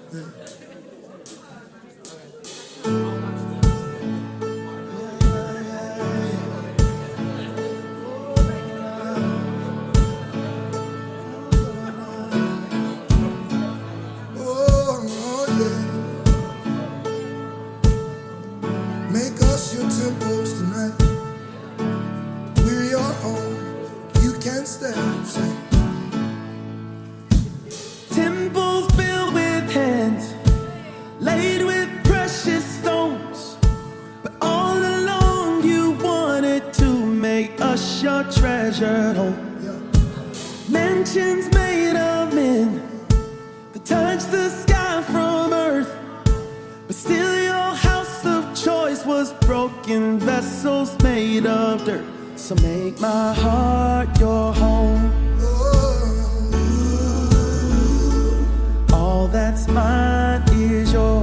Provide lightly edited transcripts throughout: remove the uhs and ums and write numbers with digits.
Make us your temples tonight. We're your home. You can stay. Say. Temples built with hands, laid with precious stones. But all along you wanted to make us your treasured home. Mansions made of men that touch the sky from earth. But still your house of choice was broken vessels made of dirt. So make my heart your home. All that's mine is yours.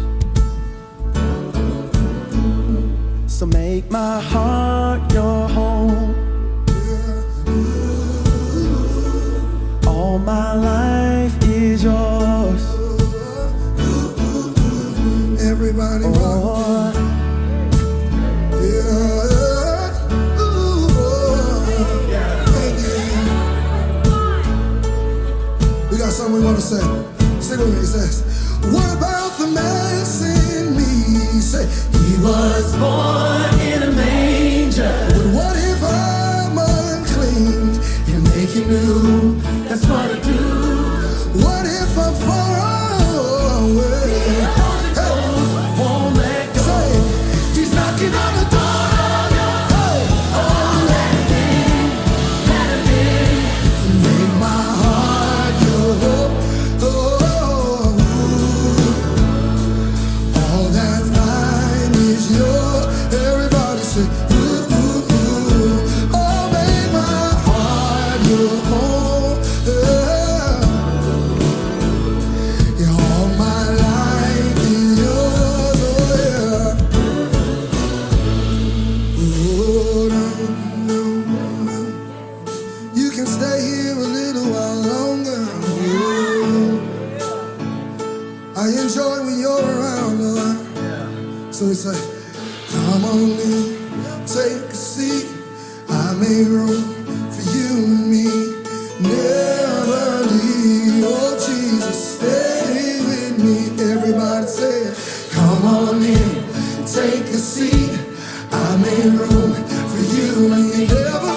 So make my heart your home. All my life is yours. Everybody rock. We got something we want to say. Sing with me. It says, what about the mess in me? Say, he was born in a manger. But what if I'm unclean? He'll make you new. That's what I do. What if I'm far away? Won't let go. Say, he's knocking on the door. Make my heart your home. All that's mine is yours. Everybody say, ooh, ooh, ooh. Oh, make my heart your home. Yeah, all my life is yours. Oh, yeah. Oh, no, no. You can stay here a little while longer. I enjoy when you're around, Lord. So we say, come on in, take a seat. I made room for you and me. Never leave. Oh, Jesus, stay with me. Everybody say it. Come on in, take a seat. I made room for you and me. Never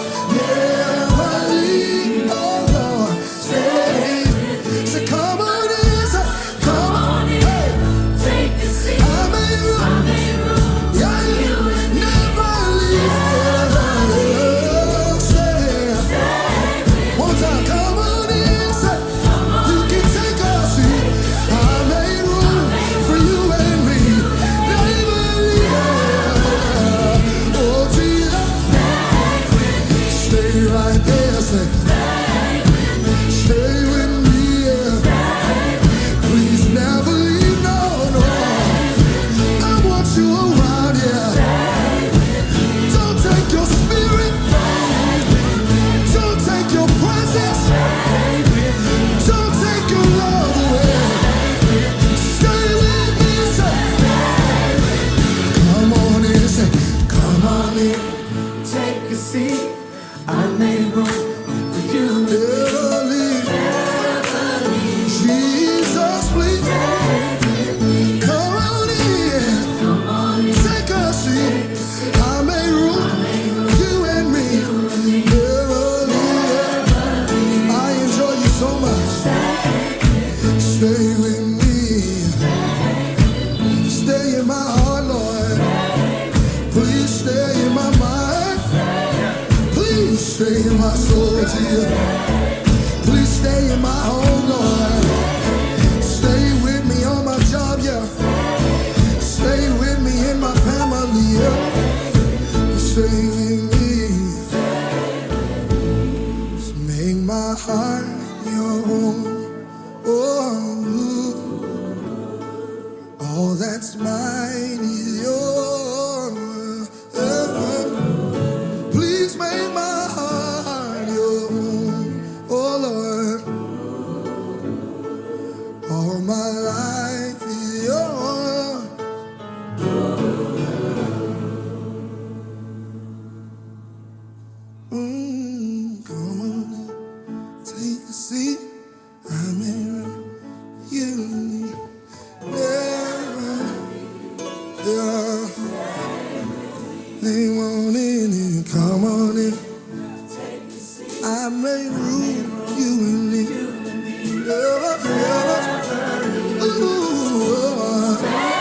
leave. Oh, Lord, stay. Say, come on in. Say, come on in. Hey. Take a seat. I made room. Yeah, never leave. Say, one time, come on in. Say, you can take a seat. I made room for you and me. Never leave. Oh, Jesus, stay right there. Say, stay with me. Yeah. Please never leave. No, no. I want you around. Yeah. Don't take your spirit. Don't take your presence. Don't take your love away. Stay with me. Say, come on in. Say, come on in. Take a seat. I made room for you. Never leave. Jesus, please. Come on in. Take a seat. I made room. You and me. Never leave. I enjoy you so much. Stay with me. Stay in my heart, Lord. Please stay in my mind. Please stay in my soul, Jesus. Please stay in my home, Lord. Stay with me on my job, yeah. Stay with me in my family, yeah. Stay with me. Just make my heart your home. Oh, all that's mine is yours. Please make my heart your home. Oh, Lord. All my life Come on in, take a seat. I made room for you and me. Never, yeah. They want in and come on in. I made room for you and me. Yeah, yeah. Ooh,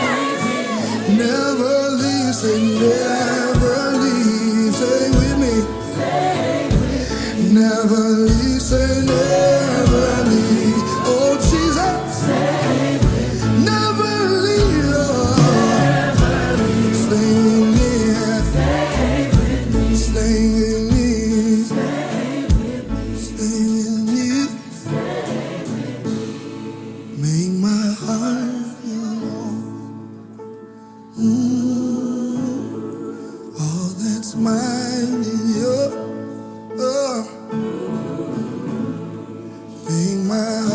never leave, say never leave. Stay with me. Never leave, say never leave. Oh Jesus, never leave. Stay with me. Stay with me. Stay with me. Make my heart feel warm. All that's mine is yours. Make my